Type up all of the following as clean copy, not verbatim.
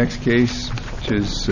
next case, which is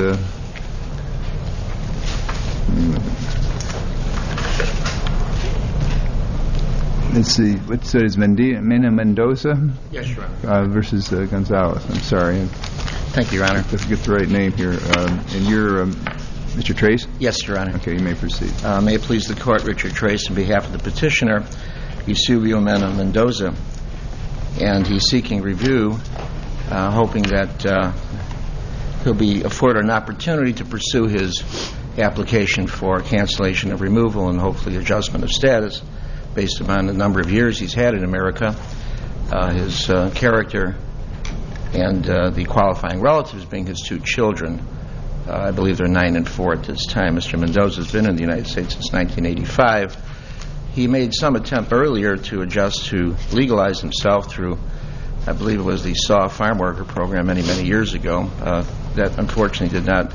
let's see, what's Mena Mendoza? Yes, Your Honor. Versus Gonzalez. I'm sorry. Thank you, Your Honor. Let's get the right name here. And you're Mr. Trace? Yes, Your Honor. Okay, you may proceed. May it please the Court, Richard Trace, on behalf of the petitioner, Eusebio Mena Mendoza, and he's seeking review, hoping that he'll be afforded an opportunity to pursue his application for cancellation of removal and hopefully adjustment of status based upon the number of years he's had in America, his character, and the qualifying relatives being his two children. I believe they're 9 and 4 at this time. Mr. Mendoza's been in the United States since 1985. He made some attempt earlier to adjust to legalize himself through, I believe it was the SAW farm worker program many, many years ago. That unfortunately did not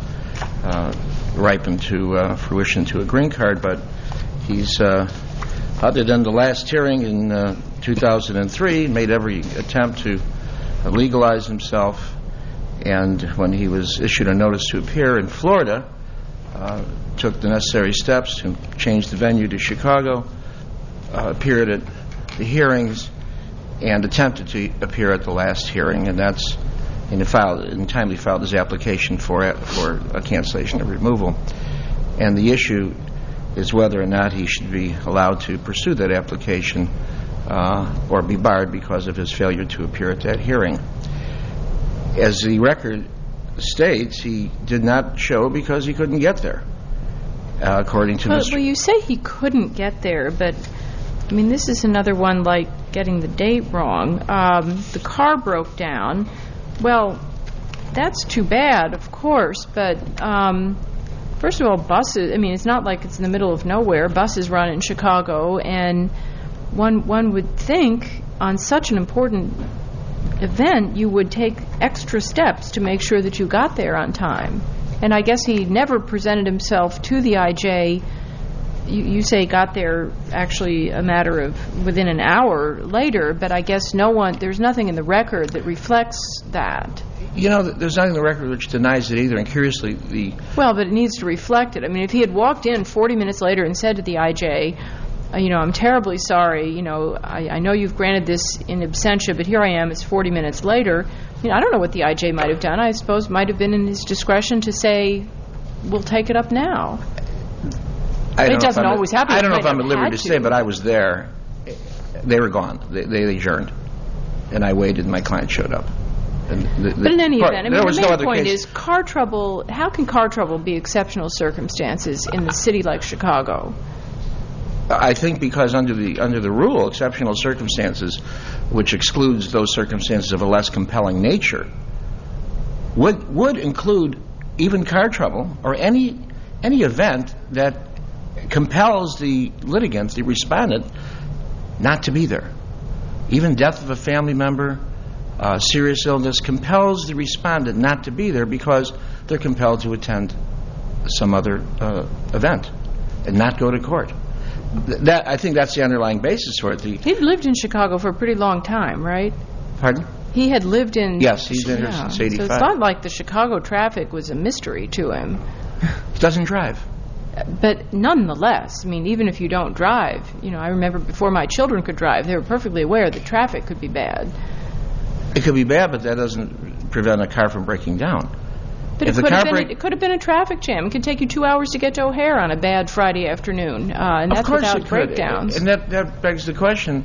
ripen to fruition to a green card, but he's, other than the last hearing in 2003, made every attempt to legalize himself. And when he was issued a notice to appear in Florida, took the necessary steps to change the venue to Chicago, appeared at the hearings, and attempted to appear at the last hearing, and that's and timely filed his application for a cancellation of removal. And the issue is whether or not he should be allowed to pursue that application or be barred because of his failure to appear at that hearing. As the record states, he did not show because he couldn't get there, according to Mr. Well, you say he couldn't get there, but, I mean, this is another one like getting the date wrong. The car broke down. Well, that's too bad, of course, but first of all, buses, I mean, it's not like it's in the middle of nowhere. Buses run in Chicago, and one would think on such an important event you would take extra steps to make sure that you got there on time. And I guess he never presented himself to the IJ. You say got there actually a matter of within an hour later, but I guess there's nothing in the record that reflects that. You know, there's nothing in the record which denies it either, and curiously Well, but it needs to reflect it. I mean, if he had walked in 40 minutes later and said to the IJ, I'm terribly sorry, I know you've granted this in absentia, but here I am, it's 40 minutes later. I don't know what the IJ might have done. I suppose it might have been in his discretion to say, we'll take it up now. It doesn't always happen. I don't know if I'm at liberty to say, but I was there. They were gone. They adjourned. And I waited, and my client showed up. But in any event, the main point is car trouble. How can car trouble be exceptional circumstances in a city like Chicago? I think because under the rule, exceptional circumstances, which excludes those circumstances of a less compelling nature, would include even car trouble or any event that compels the litigant, the respondent, not to be there. Even death of a family member, serious illness, compels the respondent not to be there because they're compelled to attend some other event and not go to court. I think that's the underlying basis for it. He'd lived in Chicago for a pretty long time, right? Pardon? He had lived in... Yes, he's been here since 85. So it's not like the Chicago traffic was a mystery to him. He doesn't drive. But nonetheless, even if you don't drive, I remember before my children could drive, they were perfectly aware that traffic could be bad. It could be bad, but that doesn't prevent a car from breaking down. But it could have been a traffic jam. It could take you 2 hours to get to O'Hare on a bad Friday afternoon, and that's without breakdowns. And that begs the question: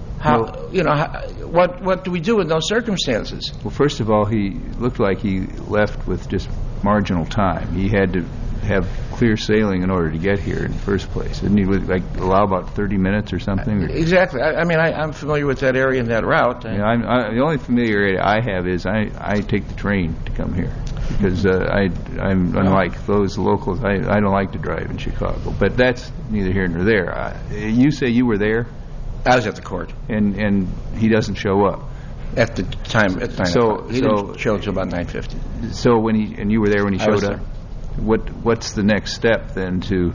what do we do in those circumstances? Well, first of all, he looked like he left with just marginal time. He had to have clear sailing in order to get here in the first place. Didn't he allow about 30 minutes or something? Exactly. I'm familiar with that area and that route. The only familiarity I have is I take the train to come here because I'm unlike those locals. I don't like to drive in Chicago, but that's neither here nor there. You say you were there? I was at the court, and he doesn't show up at the time. At 9 o'clock. He didn't show until about 9:50. So you were there when he showed up. What's the next step then to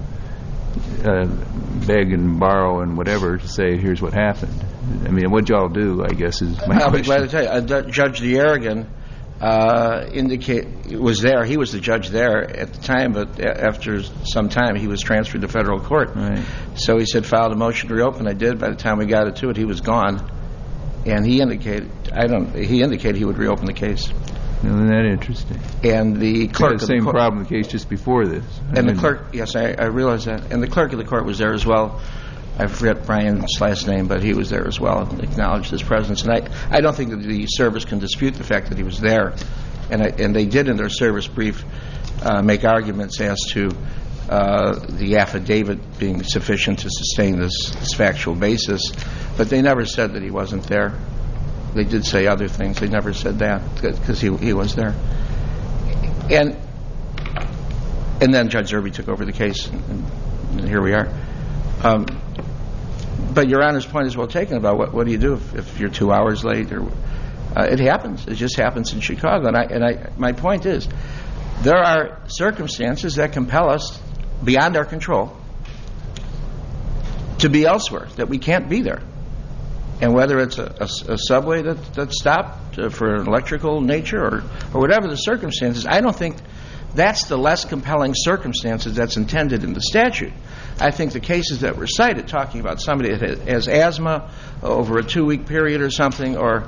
beg and borrow and whatever to say here's what happened? What y'all do, I guess, is my question. I'll be glad to tell you. Judge DeArrigan was there. He was the judge there at the time, but after some time, he was transferred to federal court. Right. So he said, filed a motion to reopen. I did. By the time we got it to it, he was gone. And he indicated he would reopen the case. Isn't that interesting? And the clerk the same problem in the case just before this. And the clerk, yes, I realize that. And the clerk of the court was there as well. I forget Brian's last name, but he was there as well and acknowledged his presence. And I don't think that the service can dispute the fact that he was there. And they did in their service brief make arguments as to the affidavit being sufficient to sustain this factual basis. But they never said that he wasn't there. They did say other things. They never said that because he was there. And then Judge Zerbe took over the case, and here we are. But Your Honor's point is well taken about what do you do if you're 2 hours late? It happens. It just happens in Chicago. And my point is there are circumstances that compel us beyond our control to be elsewhere, that we can't be there. And whether it's a subway that's stopped for an electrical nature or whatever the circumstances, I don't think that's the less compelling circumstances that's intended in the statute. I think the cases that were cited, talking about somebody that has asthma over a 2-week period or something, or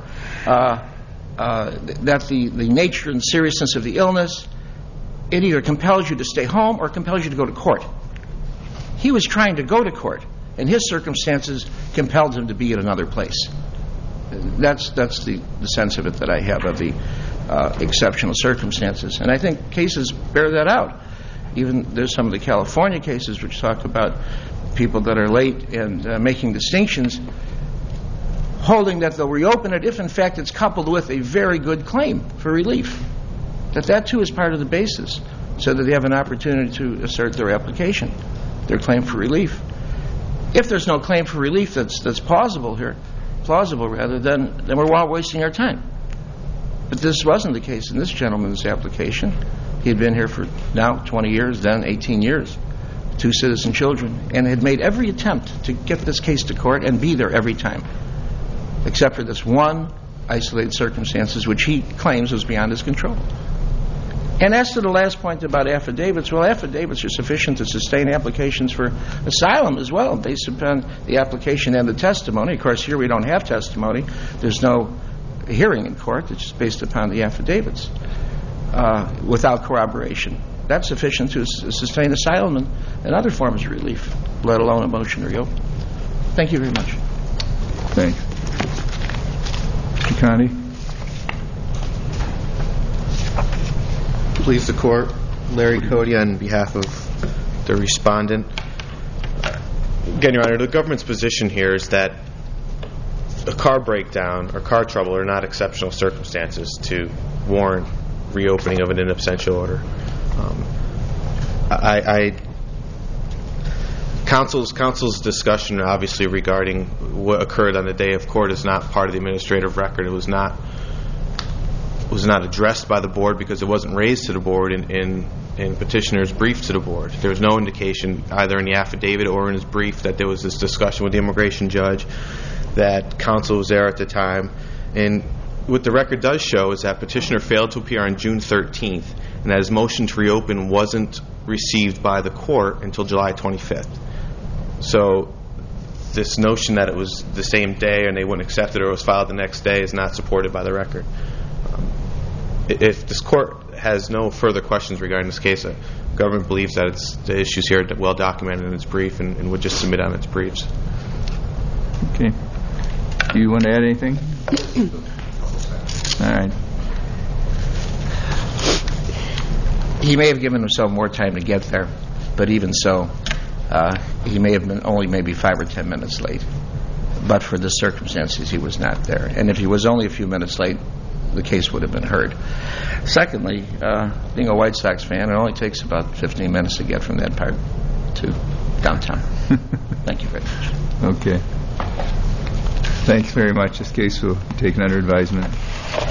that the nature and seriousness of the illness, it either compels you to stay home or compels you to go to court. He was trying to go to court, and his circumstances compelled him to be at another place. That's the sense of it that I have of the exceptional circumstances. And I think cases bear that out. Even there's some of the California cases which talk about people that are late and making distinctions, holding that they'll reopen it if, in fact, it's coupled with a very good claim for relief. That too is part of the basis, so that they have an opportunity to assert their application, their claim for relief. If there's no claim for relief that's plausible, then we're all wasting our time. But this wasn't the case in this gentleman's application. He had been here for now 20 years, then 18 years, 2 citizen children, and had made every attempt to get this case to court and be there every time, except for this one isolated circumstances which he claims was beyond his control. And as to the last point about affidavits, well, affidavits are sufficient to sustain applications for asylum as well, based upon the application and the testimony. Of course, here we don't have testimony. There's no hearing in court. It's just based upon the affidavits without corroboration. That's sufficient to sustain asylum and other forms of relief, let alone a motion to reopen. Thank you very much. Thanks. Mr. Connie? Please the court. Larry Cody on behalf of the respondent. Again, Your Honor, the government's position here is that a car breakdown or car trouble are not exceptional circumstances to warrant reopening of an in absentia order. Counsel's discussion, obviously, regarding what occurred on the day of court is not part of the administrative record. It was not addressed by the board because it wasn't raised to the board in petitioner's brief to the board. There was no indication either in the affidavit or in his brief that there was this discussion with the immigration judge, that counsel was there at the time. And what the record does show is that petitioner failed to appear on June 13th and that his motion to reopen wasn't received by the court until July 25th. So this notion that it was the same day and they wouldn't accept it or it was filed the next day is not supported by the record. If this court has no further questions regarding this case, the government believes that the issues here are well documented in its brief and would just submit on its briefs. Okay. Do you want to add anything? All right. He may have given himself more time to get there, but even so, he may have been only maybe 5 or 10 minutes late. But for the circumstances, he was not there. And if he was only a few minutes late, the case would have been heard. Secondly, being a White Sox fan, it only takes about 15 minutes to get from that part to downtown. Thank you very much. Okay. Thanks very much. This case will be taken under advisement.